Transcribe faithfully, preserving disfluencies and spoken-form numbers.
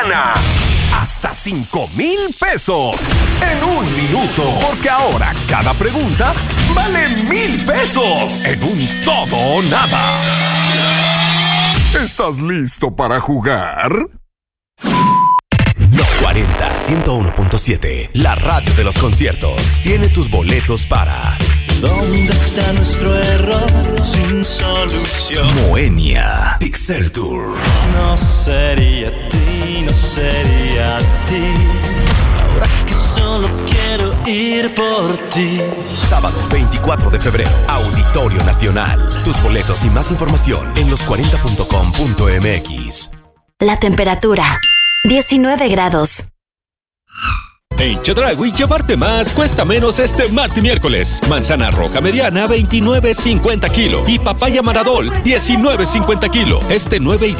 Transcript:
Gana hasta cinco mil pesos en un minuto. Porque ahora cada pregunta vale mil pesos en un todo o nada. ¿Estás listo para jugar? Los cuarenta, ciento uno punto siete, la radio de los conciertos, tiene tus boletos para ¿Dónde está nuestro error sin solución? Moenia Pixel Tour. No sería ti, no sería ti. Ahora que solo quiero ir por ti. Sábado veinticuatro de febrero, Auditorio Nacional. Tus boletos y más información en los cuarenta punto com punto m x. La temperatura, diecinueve grados. En Chedraui, llevarte más cuesta menos este martes y miércoles. Manzana roja mediana, veintinueve cincuenta kilo. Y papaya Maradol, diecinueve cincuenta kilo. Este nueve y